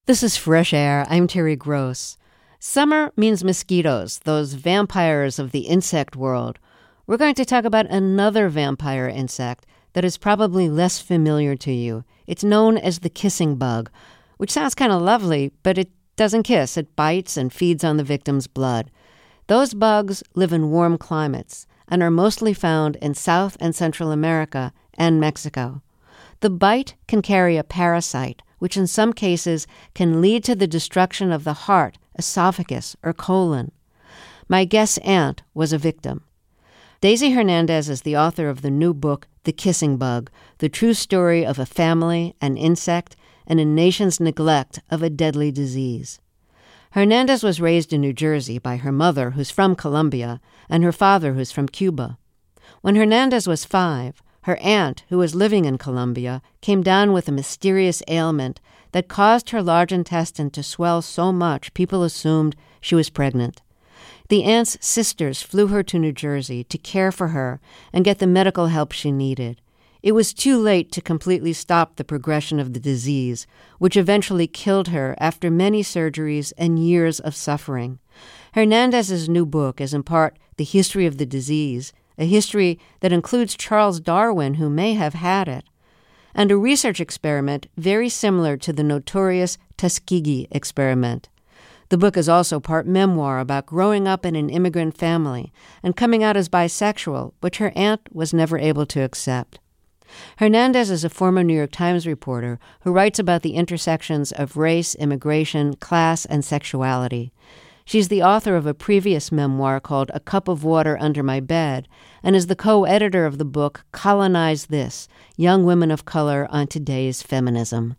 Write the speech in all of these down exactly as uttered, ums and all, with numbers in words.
This is Fresh Air. I'm Terry Gross. Summer means mosquitoes, those vampires of the insect world. We're going to talk about another vampire insect that is probably less familiar to you. It's known as the kissing bug, which sounds kind of lovely, but it doesn't kiss. It bites and feeds on the victim's blood. Those bugs live in warm climates and are mostly found in South and Central America and Mexico. The bite can carry a parasite, which in some cases can lead to the destruction of the heart, esophagus, or colon. My guest's aunt was a victim. Daisy Hernandez is the author of the new book, The Kissing Bug, the true story of a family, an insect, and a nation's neglect of a deadly disease. Hernandez was raised in New Jersey by her mother, who's from Colombia, and her father, who's from Cuba. When Hernandez was five, her aunt, who was living in Colombia, came down with a mysterious ailment that caused her large intestine to swell so much people assumed she was pregnant. The aunt's sisters flew her to New Jersey to care for her and get the medical help she needed. It was too late to completely stop the progression of the disease, which eventually killed her after many surgeries and years of suffering. Hernandez's new book is in part the history of the disease, a history that includes Charles Darwin, who may have had it, and a research experiment very similar to the notorious Tuskegee experiment. The book is also part memoir about growing up in an immigrant family and coming out as bisexual, which her aunt was never able to accept. Hernandez is a former New York Times reporter who writes about the intersections of race, immigration, class, and sexuality. She's the author of a previous memoir called A Cup of Water Under My Bed and is the co-editor of the book Colonize This, Young Women of Color on Today's Feminism.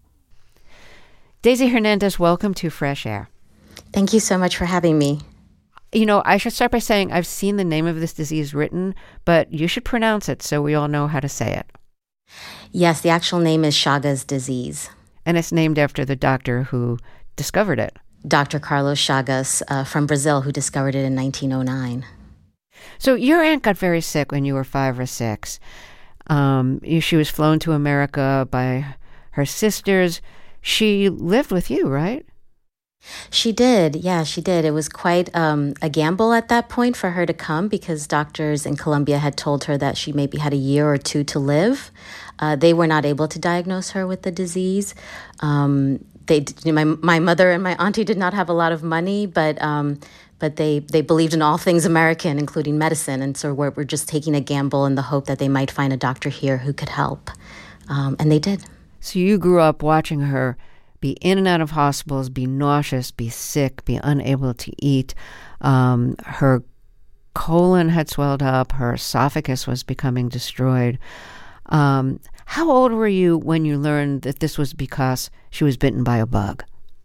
Daisy Hernandez, welcome to Fresh Air. Thank you so much for having me. You know, I should start by saying I've seen the name of this disease written, but you should pronounce it so we all know how to say it. Yes, the actual name is Chagas disease. And it's named after the doctor who discovered it. Doctor Carlos Chagas uh, from Brazil, who discovered it in nineteen oh nine. So your aunt got very sick when you were five or six. Um, she was flown to America by her sisters. She lived with you, right? She did. Yeah, she did. It was quite um, a gamble at that point for her to come because doctors in Colombia had told her that she maybe had a year or two to live. Uh, they were not able to diagnose her with the disease. Um, they, my my mother and my auntie did not have a lot of money, but um, but they they believed in all things American, including medicine, and so we're we're just taking a gamble in the hope that they might find a doctor here who could help, um, and they did. So you grew up watching her be in and out of hospitals, be nauseous, be sick, be unable to eat. Um, her colon had swelled up. Her esophagus was becoming destroyed. Um, how old were you when you learned that this was because she was bitten by a bug?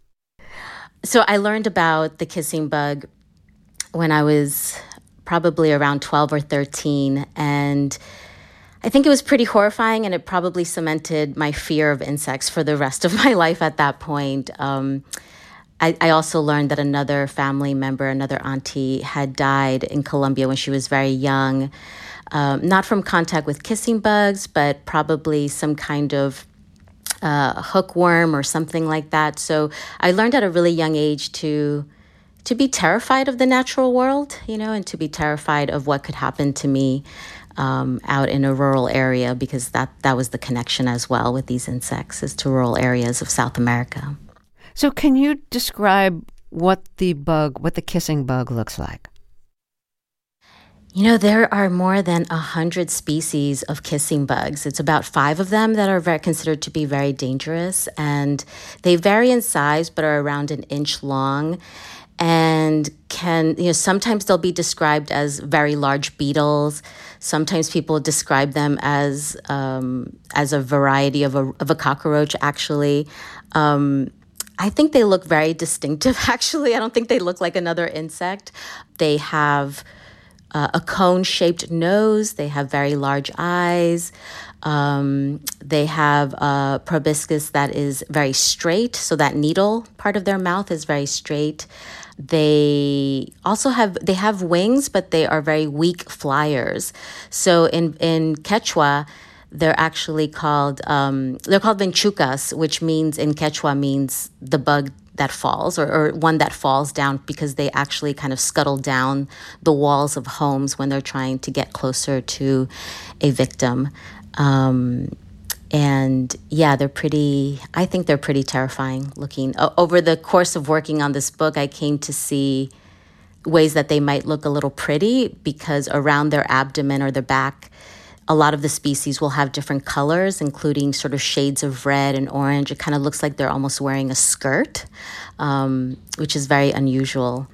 So I learned about the kissing bug when I was probably around twelve or thirteen, and I think it was pretty horrifying, and it probably cemented my fear of insects for the rest of my life at that point. Um, I, I also learned that another family member, another auntie, had died in Colombia when she was very young, um, not from contact with kissing bugs, but probably some kind of uh, hookworm or something like that. So I learned at a really young age to to be terrified of the natural world, you know, and to be terrified of what could happen to me Um, out in a rural area, because that, that was the connection as well with these insects, is to rural areas of South America. So can you describe what the bug, what the kissing bug looks like? You know, there are more than a hundred species of kissing bugs. It's about five of them that are very, considered to be very dangerous, and they vary in size but are around an inch long. And can, you know, sometimes they'll be described as very large beetles. Sometimes people describe them as um, as a variety of a of a cockroach, actually. Um, I think they look very distinctive, actually. I don't think they look like another insect. They have uh, a cone-shaped nose. They have very large eyes. Um, they have a proboscis that is very straight, so that needle part of their mouth is very straight. They also have they have wings, but they are very weak flyers. So in in Quechua, they're actually called, um, they're called vinchucas, which means in Quechua means the bug that falls, or, or one that falls down, because they actually kind of scuttle down the walls of homes when they're trying to get closer to a victim. Um, and yeah, they're pretty, I think they're pretty terrifying looking. O- over the course of working on this book, I came to see ways that they might look a little pretty, because around their abdomen or their back, a lot of the species will have different colors, including sort of shades of red and orange. It kind of looks like they're almost wearing a skirt, um, which is very unusual.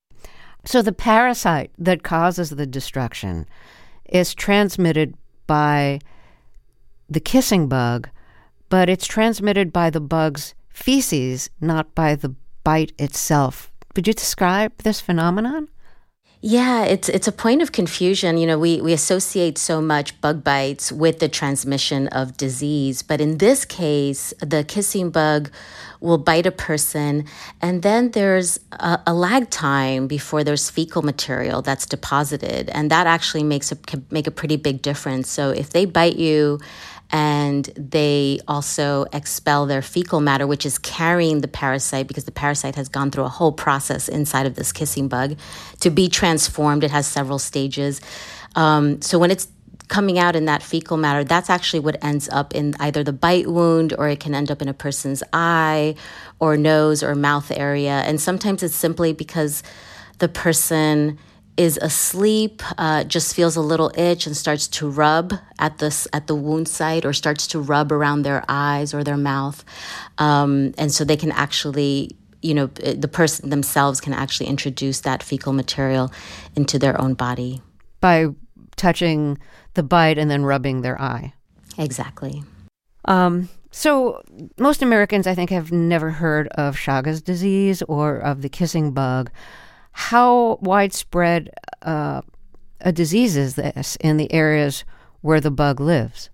So the parasite that causes the destruction is transmitted by the kissing bug, but it's transmitted by the bug's feces, not by the bite itself. Could you describe this phenomenon? Yeah, it's it's a point of confusion. You know, we, we associate so much bug bites with the transmission of disease. But in this case, the kissing bug will bite a person, and then there's a, a lag time before there's fecal material that's deposited. And that actually makes a, can make a pretty big difference. So if they bite you and they also expel their fecal matter, which is carrying the parasite, because the parasite has gone through a whole process inside of this kissing bug to be transformed. It has several stages. Um, so when it's coming out in that fecal matter, that's actually what ends up in either the bite wound, or it can end up in a person's eye or nose or mouth area. And sometimes it's simply because the person is asleep, uh, just feels a little itch and starts to rub at the, at the wound site, or starts to rub around their eyes or their mouth. Um, and so they can actually, you know, the person themselves can actually introduce that fecal material into their own body. By touching the bite and then rubbing their eye. Exactly. Um, so most Americans, I think, have never heard of Chagas disease or of the kissing bug. How widespread uh, a disease is this in the areas where the bug lives?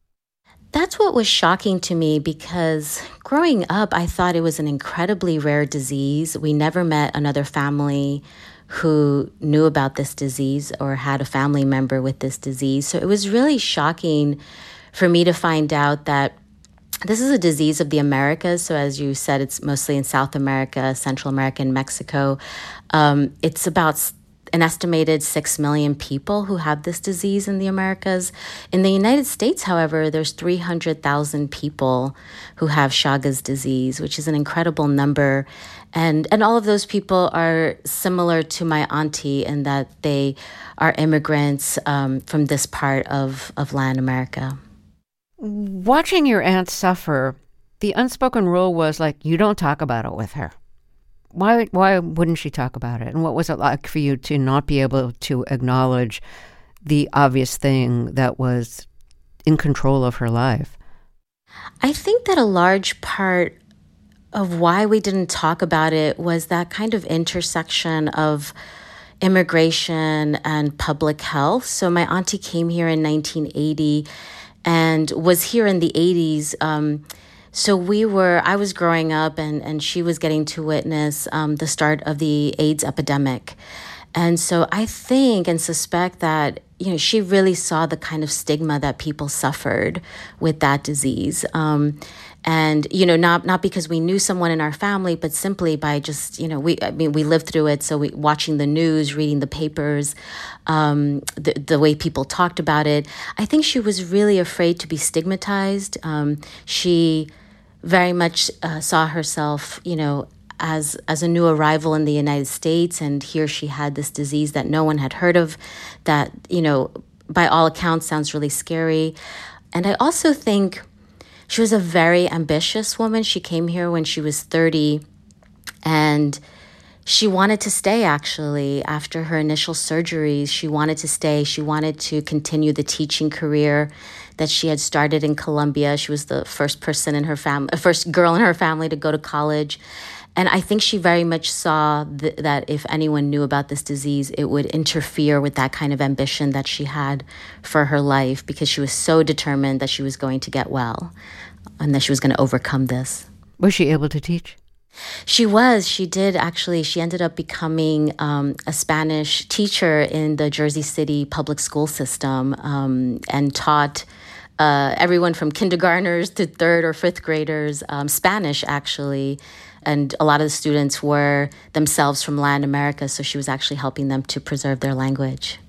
That's what was shocking to me, because growing up, I thought it was an incredibly rare disease. We never met another family who knew about this disease or had a family member with this disease. So it was really shocking for me to find out that this is a disease of the Americas. So as you said, it's mostly in South America, Central America, and Mexico. Um, it's about an estimated six million people who have this disease in the Americas. In the United States, however, there's three hundred thousand people who have Chagas disease, which is an incredible number. And, and all of those people are similar to my auntie in that they are immigrants um, from this part of, of Latin America. Watching your aunt suffer, the unspoken rule was like, you don't talk about it with her. Why why wouldn't she talk about it? And what was it like for you to not be able to acknowledge the obvious thing that was in control of her life? I think that a large part of why we didn't talk about it was that kind of intersection of immigration and public health. So my auntie came here in nineteen eighty and was here in the eighties. Um, so we were, I was growing up and, and she was getting to witness um, the start of the AIDS epidemic. And so I think and suspect that, you know, she really saw the kind of stigma that people suffered with that disease. Um, and, you know, not not because we knew someone in our family, but simply by just, you know, we I mean, we lived through it. So we watching the news, reading the papers, um, the, the way people talked about it. I think she was really afraid to be stigmatized. Um, she very much uh, saw herself, you know, as as a new arrival in the United States, and here she had this disease that no one had heard of, that, you know, by all accounts sounds really scary. And I also think she was a very ambitious woman. She came here when she was thirty, and she wanted to stay, actually. After her initial surgeries, she wanted to stay. She wanted to continue the teaching career that she had started in Colombia. She was the first person in her family, first girl in her family to go to college. And I think she very much saw th- that if anyone knew about this disease, it would interfere with that kind of ambition that she had for her life, because she was so determined that she was going to get well and that she was going to overcome this. Was she able to teach? She was. She did, actually. She ended up becoming um, a Spanish teacher in the Jersey City public school system um, and taught uh, everyone from kindergartners to third or fifth graders, um, Spanish actually. And a lot of the students were themselves from Latin America, so she was actually helping them to preserve their language.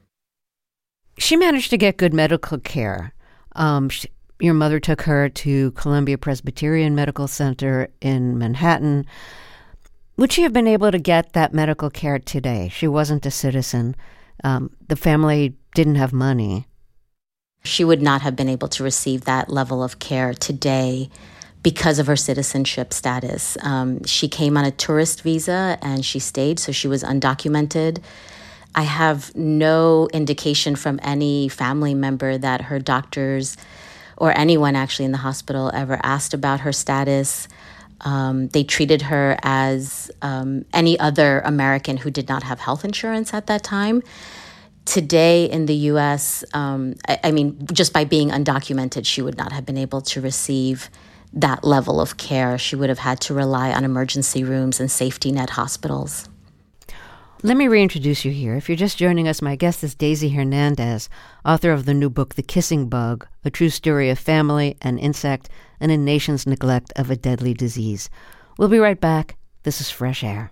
She managed to get good medical care. Um, she, your mother took her to Columbia Presbyterian Medical Center in Manhattan. Would she have been able to get that medical care today? She wasn't a citizen. Um, the family didn't have money. She would not have been able to receive that level of care today because of her citizenship status. Um, she came on a tourist visa and she stayed, so she was undocumented. I have no indication from any family member that her doctors or anyone actually in the hospital ever asked about her status. Um, they treated her as um, any other American who did not have health insurance at that time. Today in the U S, um, I, I mean, just by being undocumented, she would not have been able to receive that level of care. She would have had to rely on emergency rooms and safety net hospitals. Let me reintroduce you here. If you're just joining us, my guest is Daisy Hernandez, author of the new book, The Kissing Bug, A True Story of Family, an Insect, and a Nation's Neglect of a Deadly Disease. We'll be right back. This is Fresh Air.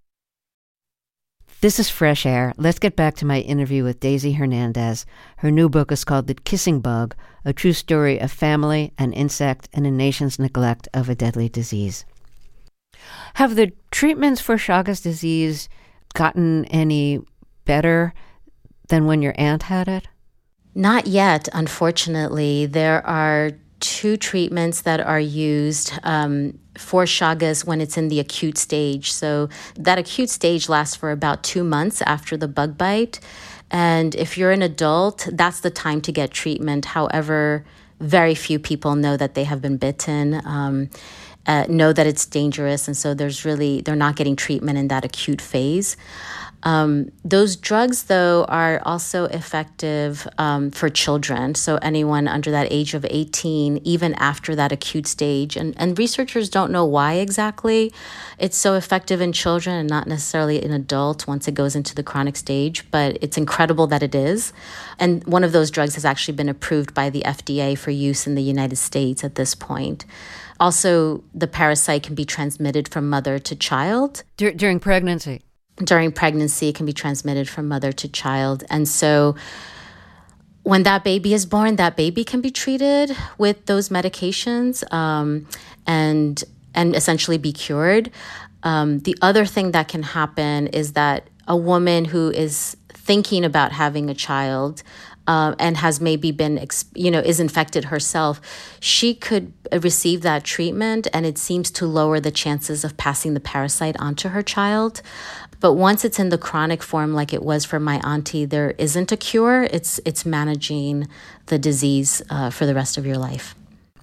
This is Fresh Air. Let's get back to my interview with Daisy Hernandez. Her new book is called The Kissing Bug, A True Story of Family, an Insect, and a Nation's Neglect of a Deadly Disease. Have the treatments for Chagas disease gotten any better than when your aunt had it? Not yet, unfortunately. There are two treatments that are used um, for Chagas when it's in the acute stage. So that acute stage lasts for about two months after the bug bite. And if you're an adult, that's the time to get treatment. However, very few people know that they have been bitten, um, uh, know that it's dangerous. And so there's really, they're not getting treatment in that acute phase. Um, those drugs, though, are also effective um, for children. So anyone under that age of eighteen, even after that acute stage. And, and researchers don't know why exactly it's so effective in children and not necessarily in adults once it goes into the chronic stage. But it's incredible that it is. And one of those drugs has actually been approved by the F D A for use in the United States at this point. Also, the parasite can be transmitted from mother to child. Dur- during pregnancy? During pregnancy, it can be transmitted from mother to child. And so when that baby is born, that baby can be treated with those medications um, and and essentially be cured. Um, the other thing that can happen is that a woman who is thinking about having a child uh, and has maybe been, you know, is infected herself, she could receive that treatment and it seems to lower the chances of passing the parasite onto her child. But once it's in the chronic form, like it was for my auntie, there isn't a cure. It's it's managing the disease uh, for the rest of your life.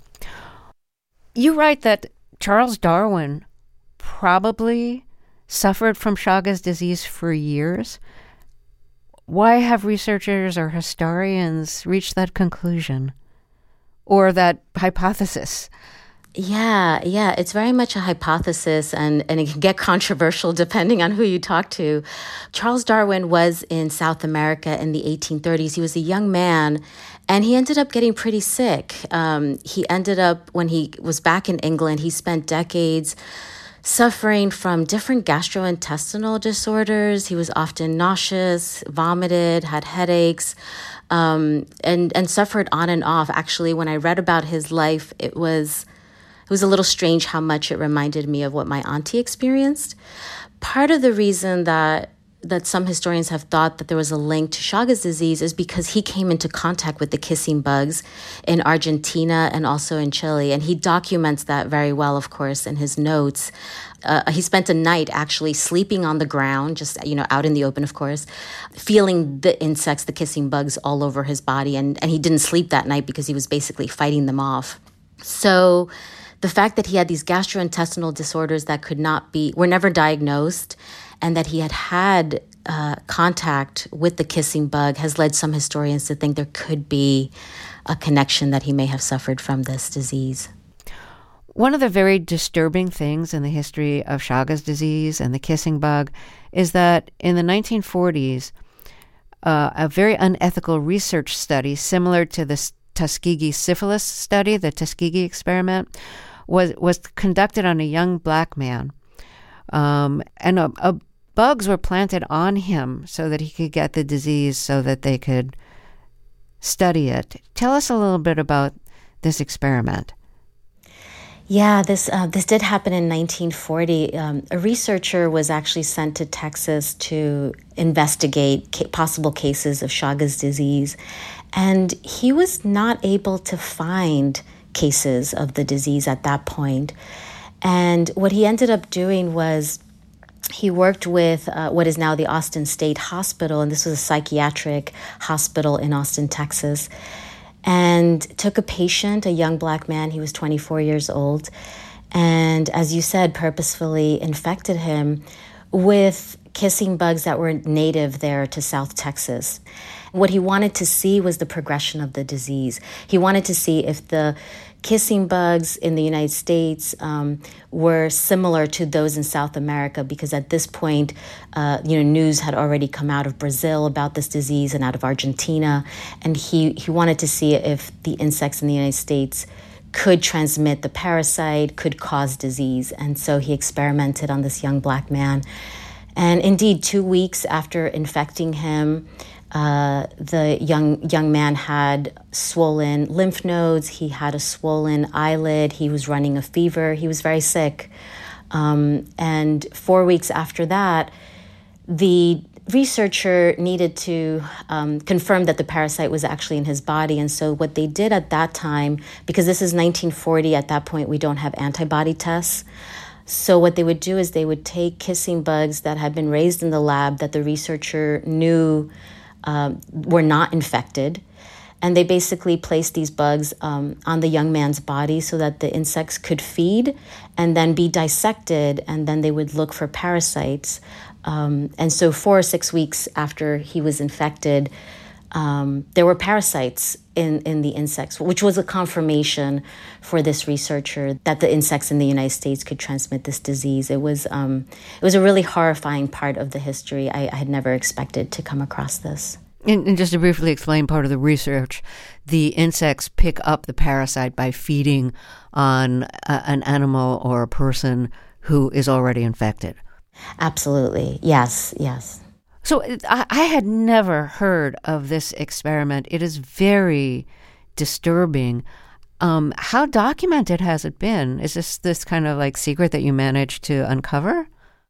You write that Charles Darwin probably suffered from Chagas disease for years. Why have researchers or historians reached that conclusion or that hypothesis? Yeah, yeah, it's very much a hypothesis and, and it can get controversial depending on who you talk to. Charles Darwin was in South America in the eighteen thirties. He was a young man and he ended up getting pretty sick. Um, he ended up, when he was back in England, he spent decades suffering from different gastrointestinal disorders. He was often nauseous, vomited, had headaches, um, and, and suffered on and off. Actually, when I read about his life, it was... It was a little strange how much it reminded me of what my auntie experienced. Part of the reason that that some historians have thought that there was a link to Chagas disease is because he came into contact with the kissing bugs in Argentina and also in Chile. And he documents that very well, of course, in his notes. Uh, he spent a night actually sleeping on the ground, just, you know, out in the open, of course, feeling the insects, the kissing bugs all over his body. And, and he didn't sleep that night because he was basically fighting them off. So the fact that he had these gastrointestinal disorders that could not be, were never diagnosed, and that he had had uh, contact with the kissing bug has led some historians to think there could be a connection that he may have suffered from this disease. One of the very disturbing things in the history of Chagas disease and the kissing bug is that in the nineteen forties, uh, a very unethical research study similar to this Tuskegee syphilis study, the Tuskegee experiment, was was conducted on a young black man. Um, and a, a bugs were planted on him so that he could get the disease so that they could study it. Tell us a little bit about this experiment. Yeah, this uh, this did happen in nineteen forty. Um, a researcher was actually sent to Texas to investigate ca- possible cases of Chagas disease, and he was not able to find cases of the disease at that point. And what he ended up doing was he worked with uh, what is now the Austin State Hospital, and this was a psychiatric hospital in Austin, Texas, and took a patient, a young black man, he was twenty-four years old, and as you said, purposefully infected him with kissing bugs that were native there to South Texas. What he wanted to see was the progression of the disease. He wanted to see if the kissing bugs in the United States um, were similar to those in South America, because at this point, uh, you know, news had already come out of Brazil about this disease and out of Argentina, and he, he wanted to see if the insects in the United States could transmit the parasite, could cause disease. And so he experimented on this young black man. And indeed, two weeks after infecting him, Uh, the young young man had swollen lymph nodes. He had a swollen eyelid. He was running a fever. He was very sick. Um, and four weeks after that, the researcher needed to um, confirm that the parasite was actually in his body. And so what they did at that time, because this is nineteen forty, at that point we don't have antibody tests. So what they would do is they would take kissing bugs that had been raised in the lab that the researcher knew Uh, were not infected. And they basically placed these bugs um, on the young man's body so that the insects could feed and then be dissected, and then they would look for parasites. Um, and so four or six weeks after he was infected, um, there were parasites in, in the insects, which was a confirmation for this researcher that the insects in the United States could transmit this disease. It was um, it was a really horrifying part of the history. I, I had never expected to come across this. And, and just to briefly explain part of the research, the insects pick up the parasite by feeding on a, an animal or a person who is already infected. Absolutely. Yes, yes. So I, I had never heard of this experiment. It is very disturbing. Um, how documented has it been? Is this this kind of like secret that you managed to uncover?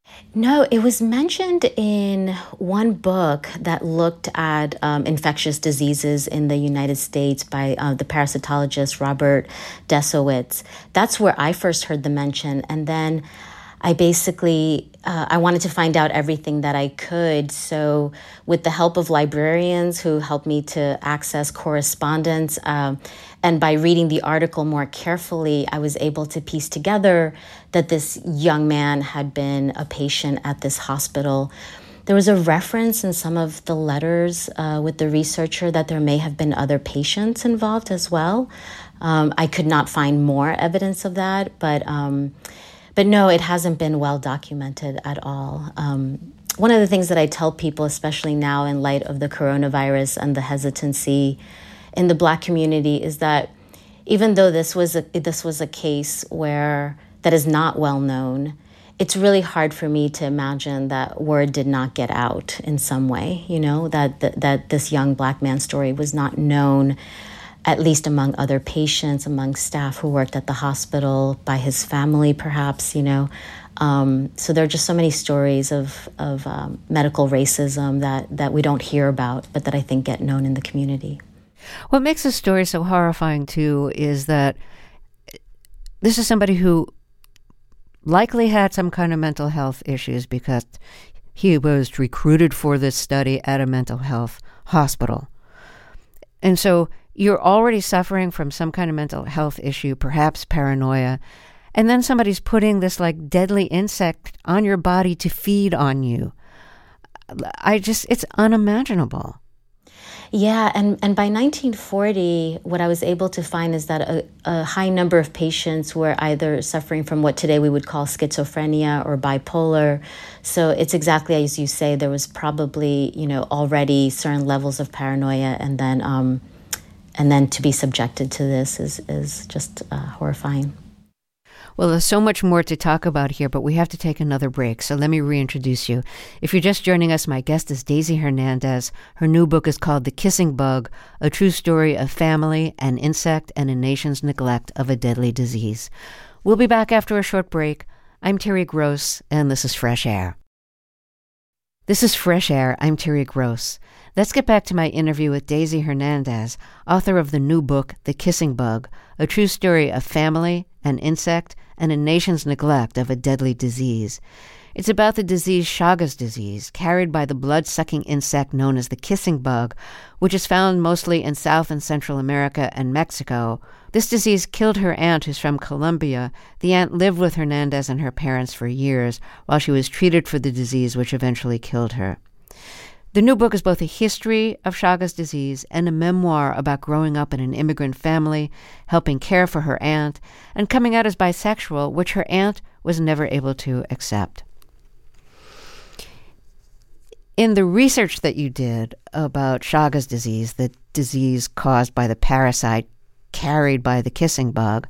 No, it was mentioned in one book that looked at um, infectious diseases in the United States by uh, the parasitologist Robert Desowitz. That's where I first heard the mention. And then I basically, uh, I wanted to find out everything that I could. So with the help of librarians who helped me to access correspondence, um, and by reading the article more carefully, I was able to piece together that this young man had been a patient at this hospital. There was a reference in some of the letters uh, with the researcher that there may have been other patients involved as well. Um, I could not find more evidence of that, but um, but no, it hasn't been well documented at all. Um, one of the things that I tell people, especially now in light of the coronavirus and the hesitancy in the Black community, is that even though this was a, this was a case where that is not well known, it's really hard for me to imagine that word did not get out in some way, you know, that that, that this young Black man's story was not known, at least among other patients, among staff who worked at the hospital, by his family perhaps, you know. Um, so there are just so many stories of, of um, medical racism that, that we don't hear about, but that I think get known in the community. What makes this story so horrifying, too, is that this is somebody who likely had some kind of mental health issues because he was recruited for this study at a mental health hospital. And so you're already suffering from some kind of mental health issue, perhaps paranoia, and then somebody's putting this like deadly insect on your body to feed on you. I just, it's unimaginable. Yeah, and, and by nineteen forty, what I was able to find is that a, a high number of patients were either suffering from what today we would call schizophrenia or bipolar. So it's exactly as you say, there was probably, you know, already certain levels of paranoia, and then um, and then to be subjected to this is, is just uh, horrifying. Well, there's so much more to talk about here, but we have to take another break. So let me reintroduce you. If you're just joining us, my guest is Daisy Hernandez. Her new book is called The Kissing Bug, A True Story of Family, an Insect, and a Nation's Neglect of a Deadly Disease. We'll be back after a short break. I'm Terry Gross, and this is Fresh Air. This is Fresh Air. I'm Terry Gross. Let's get back to my interview with Daisy Hernandez, author of the new book, The Kissing Bug, A True Story of Family, an Insect, and a Nation's Neglect of a Deadly Disease. It's about the disease Chagas disease, carried by the blood-sucking insect known as the kissing bug, which is found mostly in South and Central America and Mexico. This disease killed her aunt, who's from Colombia. The aunt lived with Hernandez and her parents for years while she was treated for the disease, which eventually killed her. The new book is both a history of Chagas disease and a memoir about growing up in an immigrant family, helping care for her aunt, and coming out as bisexual, which her aunt was never able to accept. In the research that you did about Chagas disease, the disease caused by the parasite carried by the kissing bug,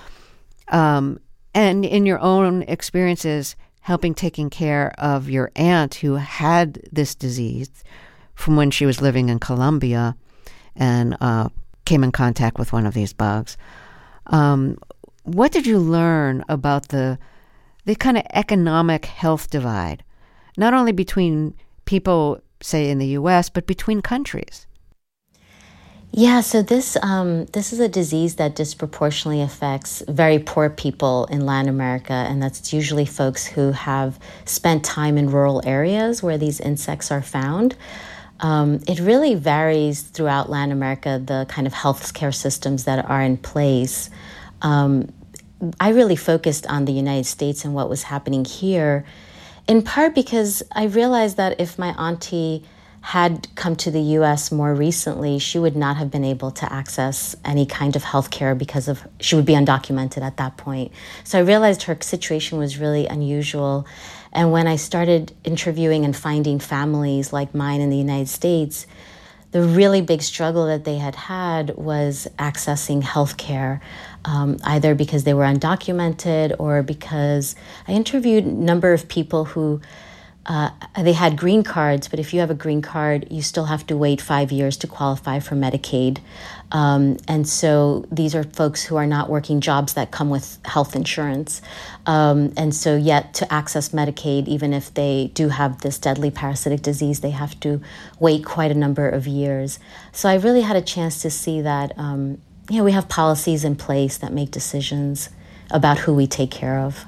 um, and in your own experiences helping taking care of your aunt who had this disease from when she was living in Colombia and uh, came in contact with one of these bugs. Um, what did you learn about the the kind of economic health divide, not only between people, say, in the U S, but between countries? Yeah, so this um, this is a disease that disproportionately affects very poor people in Latin America, and that's usually folks who have spent time in rural areas where these insects are found. Um, it really varies throughout Latin America, the kind of healthcare systems that are in place. Um, I really focused on the United States and what was happening here, in part because I realized that if my auntie had come to the U S more recently, she would not have been able to access any kind of health care because of she would be undocumented at that point. So I realized her situation was really unusual. And when I started interviewing and finding families like mine in the United States, the really big struggle that they had had was accessing health care, um, either because they were undocumented or because I interviewed a number of people who Uh, they had green cards, but if you have a green card, you still have to wait five years to qualify for Medicaid. Um, and so these are folks who are not working jobs that come with health insurance. Um, and so yet to access Medicaid, even if they do have this deadly parasitic disease, they have to wait quite a number of years. So I really had a chance to see that, um, you know, we have policies in place that make decisions about who we take care of.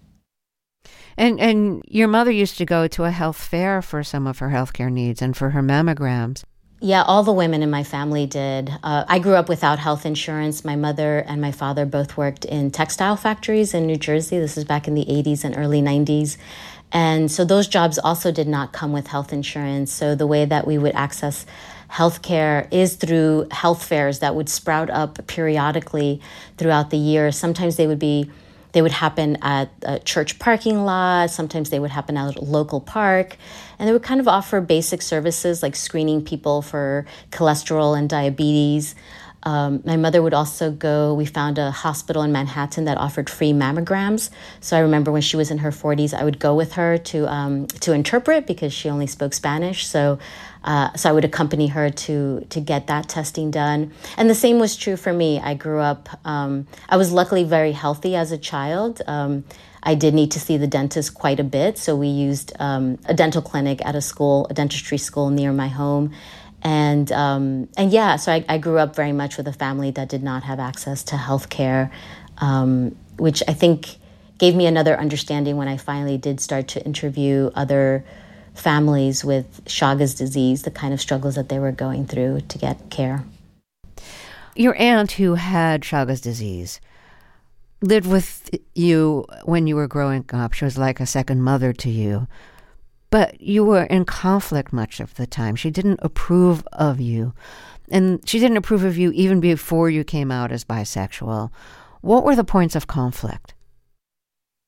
And and your mother used to go to a health fair for some of her healthcare needs and for her mammograms. Yeah, all the women in my family did. Uh, I grew up without health insurance. My mother and my father both worked in textile factories in New Jersey. This was back in the eighties and early nineties. And so those jobs also did not come with health insurance. So the way that we would access healthcare is through health fairs that would sprout up periodically throughout the year. Sometimes they would be They would happen at a church parking lot. Sometimes they would happen at a local park. And they would kind of offer basic services like screening people for cholesterol and diabetes. Um, my mother would also go, we found a hospital in Manhattan that offered free mammograms. So I remember when she was in her forties, I would go with her to um, to interpret because she only spoke Spanish. So uh, so I would accompany her to to get that testing done. And the same was true for me. I grew up, um, I was luckily very healthy as a child. Um, I did need to see the dentist quite a bit. So we used um, a dental clinic at a school, a dentistry school near my home. And um, and yeah, so I, I grew up very much with a family that did not have access to health care, um, which I think gave me another understanding when I finally did start to interview other families with Chagas disease, the kind of struggles that they were going through to get care. Your aunt who had Chagas disease lived with you when you were growing up. She was like a second mother to you. But you were in conflict much of the time. She didn't approve of you. And she didn't approve of you even before you came out as bisexual. What were the points of conflict?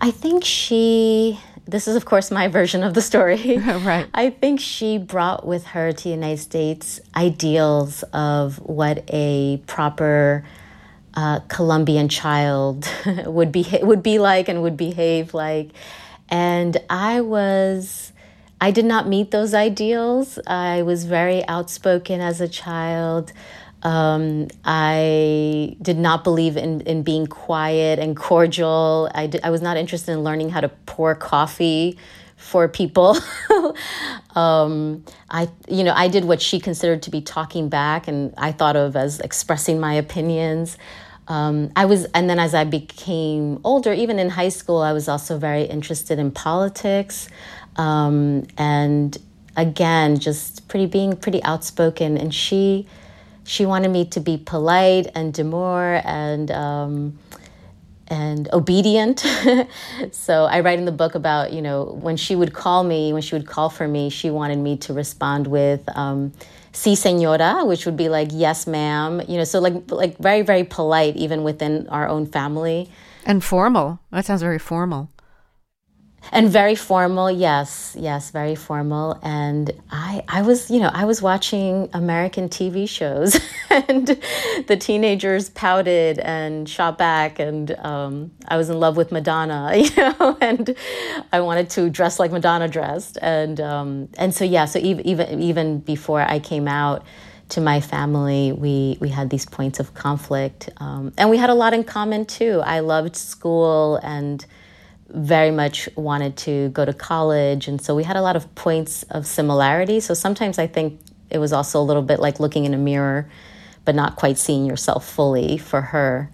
I think she, this is of course my version of the story. Right. I think she brought with her to the United States ideals of what a proper uh, Colombian child would be would be like and would behave like. And I was, I did not meet those ideals. I was very outspoken as a child. Um, I did not believe in, in being quiet and cordial. I, did, I was not interested in learning how to pour coffee for people. um, I, you know, I did what she considered to be talking back, and I thought of as expressing my opinions. Um, I was, and then as I became older, even in high school, I was also very interested in politics, um, and again, just pretty being pretty outspoken. And she. She wanted me to be polite and demure and um, and obedient. So I write in the book about, you know, when she would call me, when she would call for me, she wanted me to respond with um, "Sí, señora," which would be like "Yes, ma'am." You know, so like like very very polite even within our own family. And formal. That sounds very formal. And very formal, yes, yes, very formal. And I, I was, you know, I was watching American T V shows, and the teenagers pouted and shot back, and um, I was in love with Madonna, you know, and I wanted to dress like Madonna dressed, and um, and so yeah, so even even even before I came out to my family, we we had these points of conflict, um, and we had a lot in common too. I loved school and very much wanted to go to college. And so we had a lot of points of similarity. So sometimes I think it was also a little bit like looking in a mirror, but not quite seeing yourself fully for her.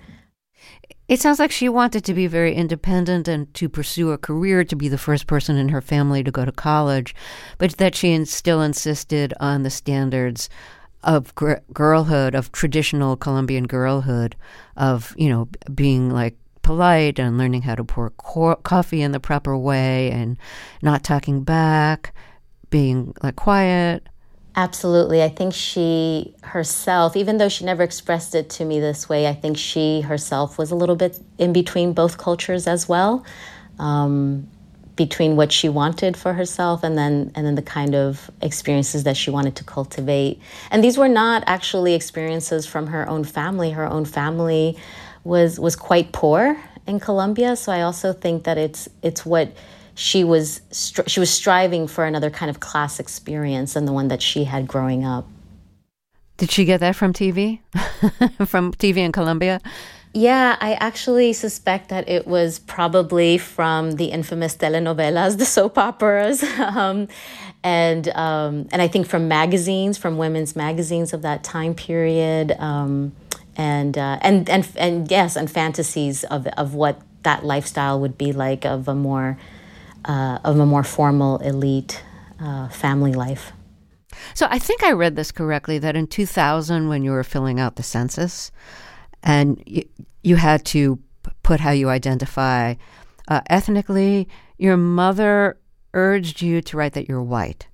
It sounds like she wanted to be very independent and to pursue a career, to be the first person in her family to go to college, but that she still insisted on the standards of gr- girlhood, of traditional Colombian girlhood, of, you know, being like polite and learning how to pour co- coffee in the proper way and not talking back, being like quiet. Absolutely. I think she herself, even though she never expressed it to me this way, I think she herself was a little bit in between both cultures as well, um, between what she wanted for herself and then and then the kind of experiences that she wanted to cultivate. And these were not actually experiences from her own family. Her own family was was quite poor in Colombia, so I also think that it's it's what she was stri- she was striving for another kind of class experience than the one that she had growing up. Did she get that from T V? From T V in Colombia? Yeah, I actually suspect that it was probably from the infamous telenovelas, the soap operas, um, and um, and I think from magazines, from women's magazines of that time period. Um, And, uh, and and and yes, and fantasies of of what that lifestyle would be like, of a more uh, of a more formal elite uh, family life. So I think I read this correctly, that in two thousand, when you were filling out the census, and you, you had to put how you identify uh, ethnically, your mother urged you to write that you're white.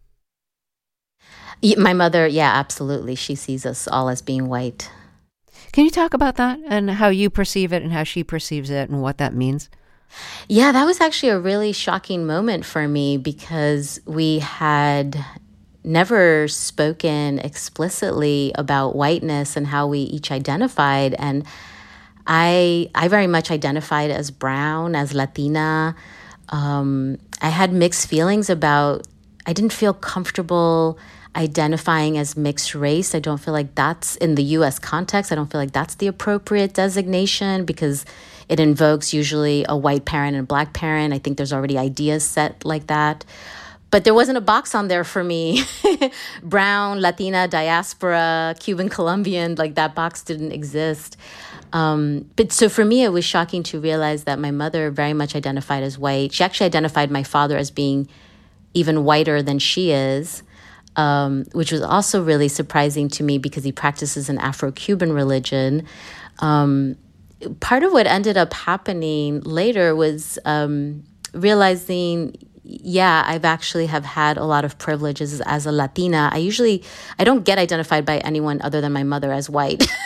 My mother, yeah, absolutely. She sees us all as being white. Can you talk about that and how you perceive it and how she perceives it and what that means? Yeah, that was actually a really shocking moment for me because we had never spoken explicitly about whiteness and how we each identified. And I I very much identified as brown, as Latina. Um, I had mixed feelings about, I didn't feel comfortable identifying as mixed race. I don't feel like that's, in the U S context, I don't feel like that's the appropriate designation because it invokes usually a white parent and a black parent. I think there's already ideas set like that. But there wasn't a box on there for me. Brown, Latina, diaspora, Cuban, Colombian, like that box didn't exist. Um, but so for me, it was shocking to realize that my mother very much identified as white. She actually identified my father as being even whiter than she is. Um, which was also really surprising to me because he practices an Afro-Cuban religion. Um, part of what ended up happening later was um, realizing, yeah, I've actually have had a lot of privileges as a Latina. I usually, I don't get identified by anyone other than my mother as white.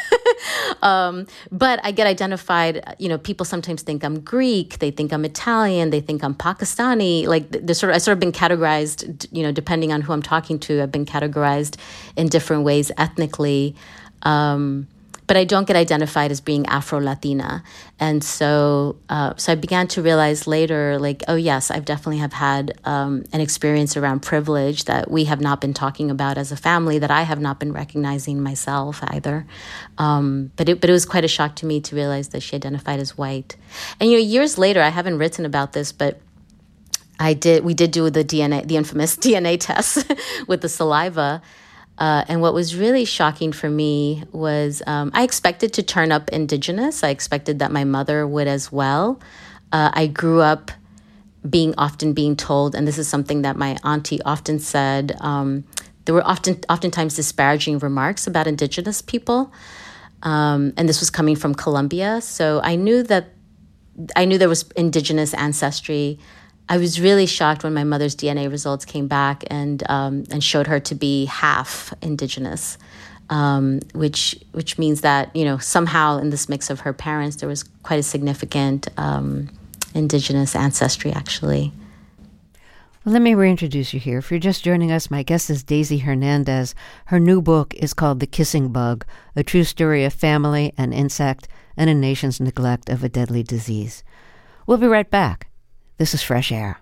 um, but I get identified, you know, people sometimes think I'm Greek, they think I'm Italian, they think I'm Pakistani. Like there's sort of, I sort of been categorized, you know, depending on who I'm talking to, I've been categorized in different ways ethnically. Um, but I don't get identified as being Afro-Latina. And so uh, so I began to realize later, like, oh, yes, I've definitely have had um, an experience around privilege that we have not been talking about as a family, that I have not been recognizing myself either. Um, but, it, but it was quite a shock to me to realize that she identified as white. And, you know, years later, I haven't written about this, but I did. we did do the D N A, the infamous D N A test with the saliva. Uh, and what was really shocking for me was um, I expected to turn up indigenous. I expected that my mother would as well. Uh, I grew up being often being told, and this is something that my auntie often said, um, there were often oftentimes disparaging remarks about indigenous people. Um, and this was coming from Colombia. So I knew that I knew there was indigenous ancestry. I was really shocked when my mother's D N A results came back and um, and showed her to be half indigenous, um, which which means that, you know, somehow in this mix of her parents, there was quite a significant um, indigenous ancestry, actually. Well, let me reintroduce you here. If you're just joining us, my guest is Daisy Hernandez. Her new book is called The Kissing Bug, A True Story of Family, an Insect, and a Nation's Neglect of a Deadly Disease. We'll be right back. This is Fresh Air.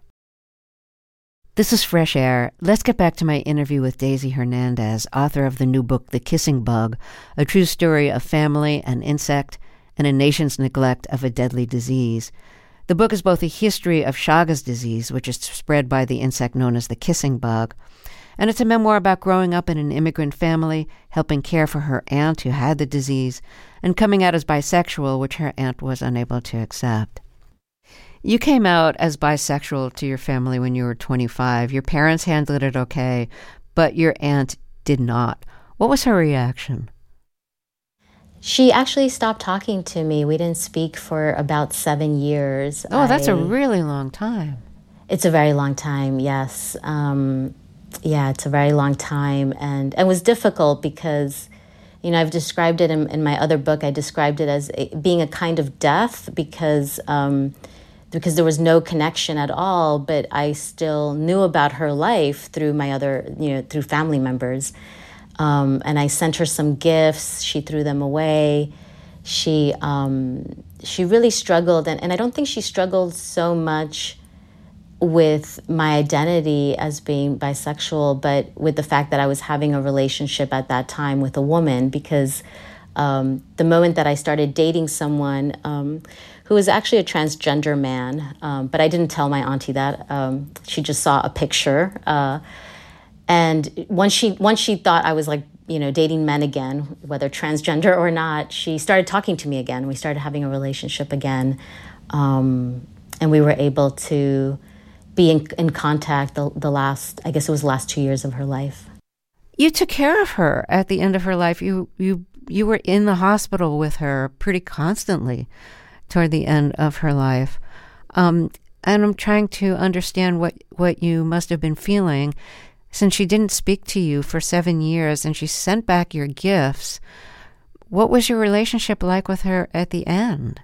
This is Fresh Air. Let's get back to my interview with Daisy Hernandez, author of the new book, The Kissing Bug, A True Story of Family, an Insect, and a Nation's Neglect of a Deadly Disease. The book is both a history of Chagas disease, which is spread by the insect known as the kissing bug, and it's a memoir about growing up in an immigrant family, helping care for her aunt who had the disease, and coming out as bisexual, which her aunt was unable to accept. You came out as bisexual to your family when you were twenty-five. Your parents handled it okay, but your aunt did not. What was her reaction? She actually stopped talking to me. We didn't speak for about seven years. Oh, that's I, a really long time. It's a very long time, yes. Um, yeah, it's a very long time. And, and it was difficult because, you know, I've described it in, in my other book. I described it as a, being a kind of death because... Um, because there was no connection at all, but I still knew about her life through my other, you know, through family members. Um, and I sent her some gifts. She threw them away. She um, she really struggled. And, and I don't think she struggled so much with my identity as being bisexual, but with the fact that I was having a relationship at that time with a woman, because um, the moment that I started dating someone, um, who was actually a transgender man, um, but I didn't tell my auntie that. Um, she just saw a picture. Uh, and once she once she thought I was like, you know, dating men again, whether transgender or not, she started talking to me again. We started having a relationship again. Um, and we were able to be in, in contact the, the last, I guess it was the last two years of her life. You took care of her at the end of her life. You, you, you were in the hospital with her pretty constantly toward the end of her life. Um, and I'm trying to understand what, what you must have been feeling since she didn't speak to you for seven years and she sent back your gifts. What was your relationship like with her at the end?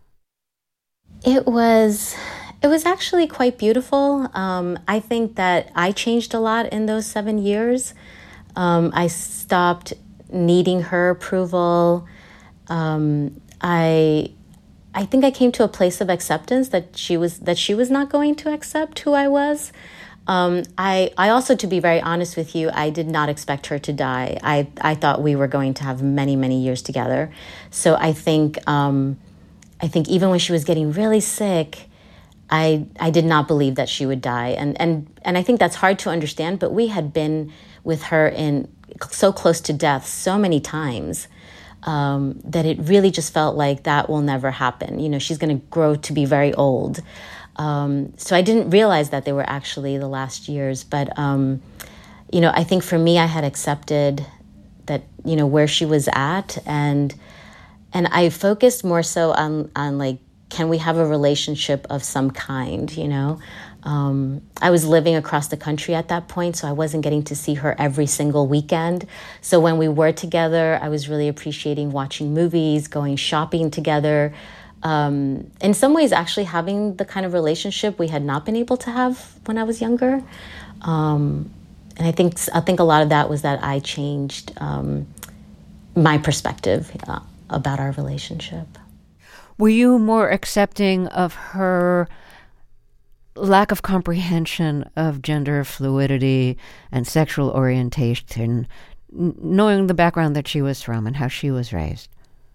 It was, it was actually quite beautiful. Um, I think that I changed a lot in those seven years. Um, I stopped needing her approval. Um, I... I think I came to a place of acceptance that she was that she was not going to accept who I was. Um, I I also, to be very honest with you, I did not expect her to die. I, I thought we were going to have many, many years together. So I think um, I think even when she was getting really sick, I I did not believe that she would die. And and and I think that's hard to understand, but we had been with her in so close to death so many times. Um, that it really just felt like that will never happen. You know, she's going to grow to be very old. Um, so I didn't realize that they were actually the last years. But, um, you know, I think for me, I had accepted that, you know, where she was at. And and I focused more so on, on like, can we have a relationship of some kind, you know? Um, I was living across the country at that point, so I wasn't getting to see her every single weekend. So when we were together, I was really appreciating watching movies, going shopping together. Um, in some ways, actually having the kind of relationship we had not been able to have when I was younger. Um, and I think I think a lot of that was that I changed um, my perspective uh, about our relationship. Were you more accepting of her lack of comprehension of gender fluidity and sexual orientation, knowing the background that she was from and how she was raised?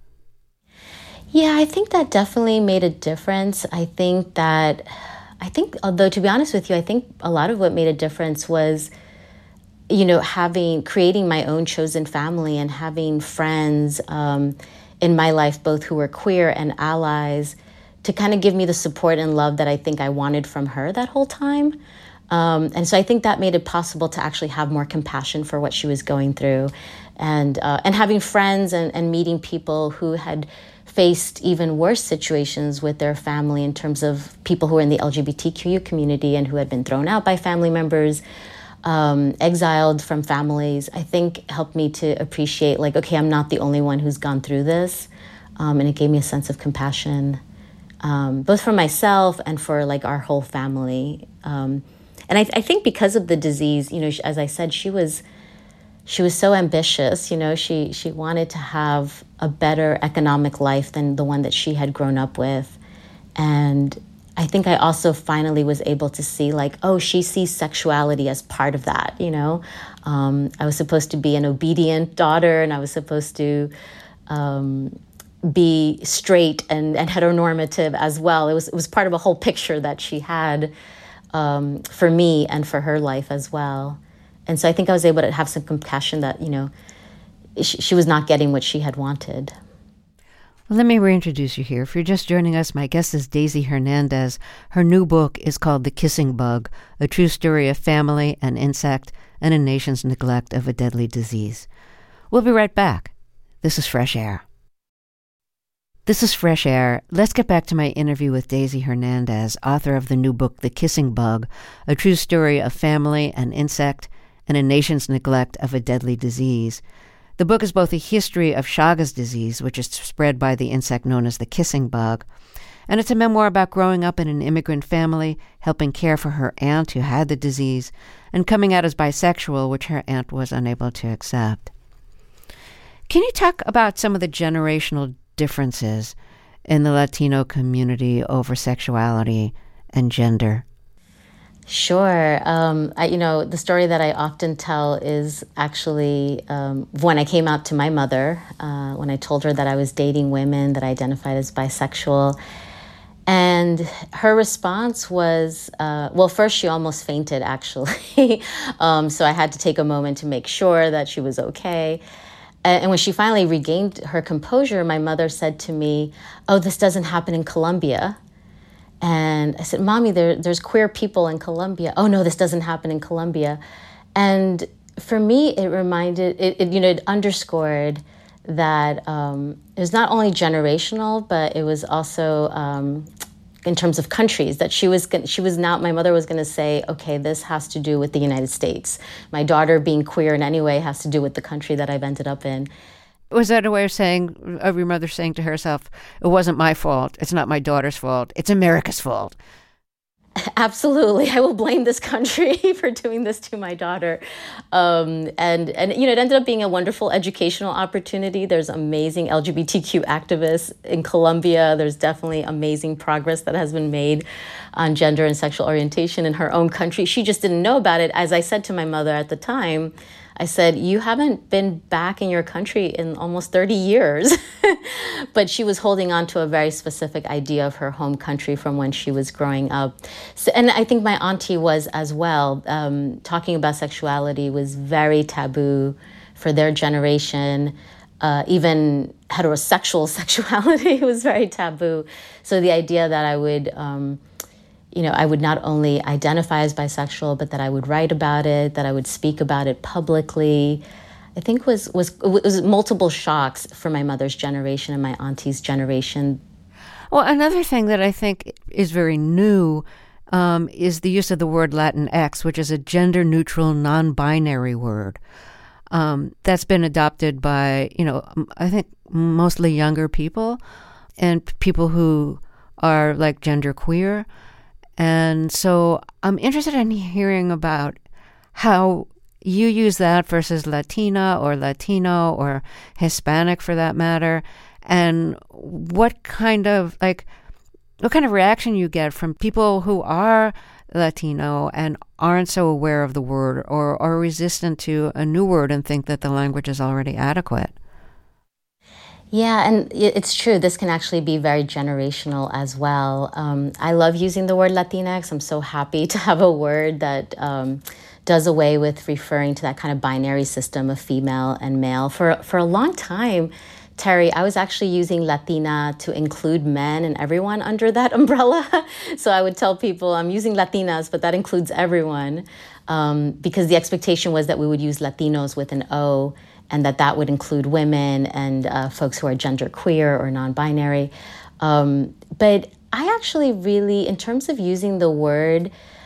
Yeah, I think that definitely made a difference. I think that, I think, although to be honest with you, I think a lot of what made a difference was, you know, having, creating my own chosen family and having friends um, in my life, both who were queer and allies, to kind of give me the support and love that I think I wanted from her that whole time. Um, and so I think that made it possible to actually have more compassion for what she was going through. And uh, and having friends and, and meeting people who had faced even worse situations with their family in terms of people who were in the L G B T Q community and who had been thrown out by family members, um, exiled from families, I think helped me to appreciate, like, okay, I'm not the only one who's gone through this. Um, and it gave me a sense of compassion, um, both for myself and for, like, our whole family. Um, and I, I think because of the disease, you know, as I said, she was she was so ambitious. You know, she she wanted to have a better economic life than the one that she had grown up with. And I think I also finally was able to see, like, oh, she sees sexuality as part of that, you know. Um, I was supposed to be an obedient daughter, and I was supposed to um, be straight and, and heteronormative as well. It was it was part of a whole picture that she had um, for me and for her life as well. And so I think I was able to have some compassion that, you know, she, she was not getting what she had wanted. Well, let me reintroduce you here. If you're just joining us, my guest is Daisy Hernandez. Her new book is called The Kissing Bug, A True Story of Family, an Insect, and a Nation's Neglect of a Deadly Disease. We'll be right back. This is Fresh Air. This is Fresh Air. Let's get back to my interview with Daisy Hernandez, author of the new book, The Kissing Bug, A True Story of Family, an Insect, and a Nation's Neglect of a Deadly Disease. The book is both a history of Chagas disease, which is spread by the insect known as the kissing bug, and it's a memoir about growing up in an immigrant family, helping care for her aunt who had the disease, and coming out as bisexual, which her aunt was unable to accept. Can you talk about some of the generational differences in the Latino community over sexuality and gender? Sure. Um, I, you know, the story that I often tell is actually um, when I came out to my mother, uh, when I told her that I was dating women that I identified as bisexual. And her response was, uh, well, first she almost fainted, actually. um, so I had to take a moment to make sure that she was okay. And when she finally regained her composure, my mother said to me, "Oh, this doesn't happen in Colombia." And I said, "Mommy, there, there's queer people in Colombia." "Oh, no, this doesn't happen in Colombia." And for me, it reminded, it, it you know, it underscored that um, it was not only generational, but it was also um, in terms of countries, that she was, she was now, my mother was going to say, okay, this has to do with the United States. My daughter being queer in any way has to do with the country that I've ended up in. Was that a way of saying, of your mother saying to herself, it wasn't my fault, it's not my daughter's fault, it's America's fault? Absolutely. I will blame this country for doing this to my daughter. Um, and, and, you know, it ended up being a wonderful educational opportunity. There's amazing L G B T Q activists in Colombia. There's definitely amazing progress that has been made on gender and sexual orientation in her own country. She just didn't know about it. As I said to my mother at the time, I said, "You haven't been back in your country in almost thirty years. But she was holding on to a very specific idea of her home country from when she was growing up. So, and I think my auntie was as well. Um, talking about sexuality was very taboo for their generation. Uh, even heterosexual sexuality was very taboo. So the idea that I would... Um, You know, I would not only identify as bisexual, but that I would write about it, that I would speak about it publicly, I think was was was multiple shocks for my mother's generation and my auntie's generation. Well, another thing that I think is very new um, is the use of the word Latinx, which is a gender-neutral, non-binary word. Um, that's been adopted by, you know, I think mostly younger people and people who are like genderqueer. And so I'm interested in hearing about how you use that versus Latina or Latino or Hispanic for that matter, and what kind of like what kind of reaction you get from people who are Latino and aren't so aware of the word or are resistant to a new word and think that the language is already adequate. Yeah, and it's true. This can actually be very generational as well. Um, I love using the word Latinx. I'm so happy to have a word that um, does away with referring to that kind of binary system of female and male. For for a long time, Terry, I was actually using Latina to include men and everyone under that umbrella. So I would tell people I'm using Latinas, but that includes everyone, um, because the expectation was that we would use Latinos with an O, and that that would include women and uh, folks who are genderqueer or non-binary. Um, but I actually really, in terms of using the word,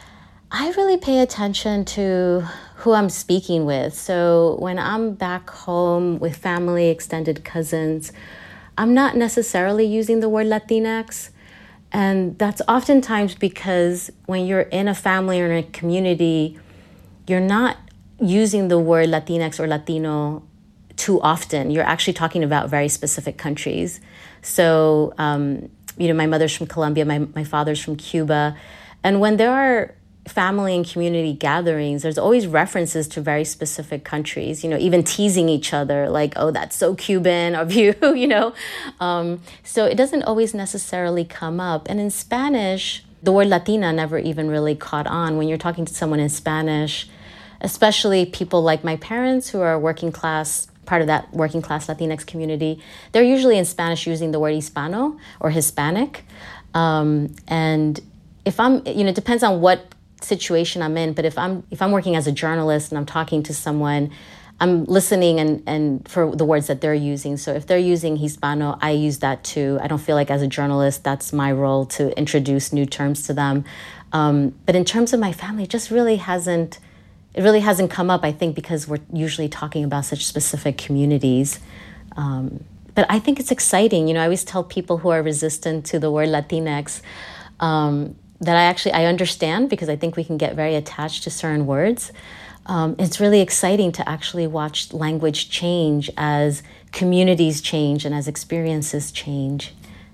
I really pay attention to who I'm speaking with. So when I'm back home with family, extended cousins, I'm not necessarily using the word Latinx. And that's oftentimes because when you're in a family or in a community, you're not using the word Latinx or Latino too often. You're actually talking about very specific countries. So, um, you know, my mother's from Colombia, my, my father's from Cuba. And when there are family and community gatherings, there's always references to very specific countries, you know, even teasing each other like, oh, that's so Cuban of you, you know. Um, so it doesn't always necessarily come up. And in Spanish, the word Latina never even really caught on. When you're talking to someone in Spanish, especially people like my parents who are working class, part of that working class Latinx community, they're usually in Spanish using the word Hispano or Hispanic. Um, and if I'm, you know, it depends on what situation I'm in, but if I'm if I'm working as a journalist and I'm talking to someone, I'm listening and, and for the words that they're using. So if they're using Hispano, I use that too. I don't feel like as a journalist, that's my role to introduce new terms to them. Um, but in terms of my family, it just really hasn't It really hasn't come up, I think, because we're usually talking about such specific communities. Um, but I think it's exciting. You know, I always tell people who are resistant to the word Latinx um, that I actually, I understand, because I think we can get very attached to certain words. Um, it's really exciting to actually watch language change as communities change and as experiences change.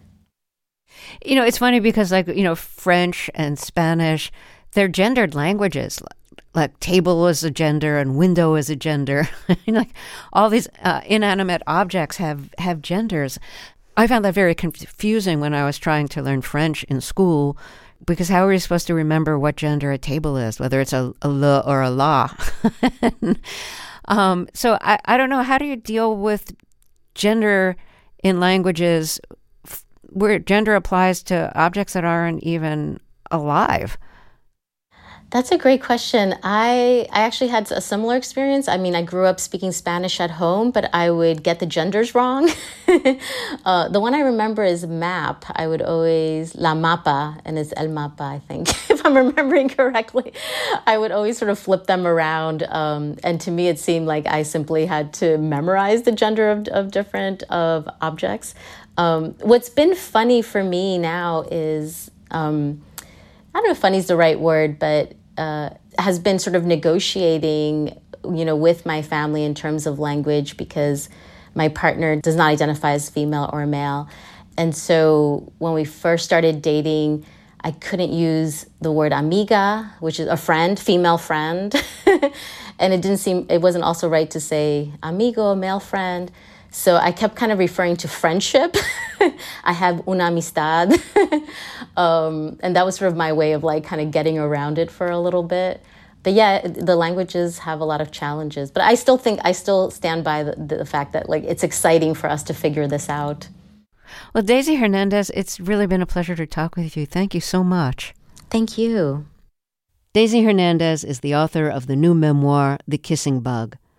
You know, it's funny because, like, you know, French and Spanish, they're gendered languages. Like table is a gender and window is a gender. Like all these uh, inanimate objects have, have genders. I found that very confusing when I was trying to learn French in school, because how are you supposed to remember what gender a table is, whether it's a, a le or a la? um, so I, I don't know, how do you deal with gender in languages where gender applies to objects that aren't even alive? That's a great question. I I actually had a similar experience. I mean, I grew up speaking Spanish at home, but I would get the genders wrong. uh, the one I remember is map. I would always, la mapa, and it's el mapa, I think, if I'm remembering correctly. I would always sort of flip them around. Um, and to me, it seemed like I simply had to memorize the gender of, of different of objects. Um, what's been funny for me now is, um, I don't know if funny is the right word, but Uh, has been sort of negotiating, you know, with my family in terms of language, because my partner does not identify as female or male. And so when we first started dating, I couldn't use the word amiga, which is a friend, female friend. And it didn't seem, it wasn't also right to say amigo, male friend. So I kept kind of referring to friendship. I have una amistad. um, and that was sort of my way of like kind of getting around it for a little bit. But yeah, the languages have a lot of challenges. But I still think, I still stand by the, the fact that like it's exciting for us to figure this out. Well, Daisy Hernandez, it's really been a pleasure to talk with you. Thank you so much. Thank you. Daisy Hernandez is the author of the new memoir, The Kissing Bug.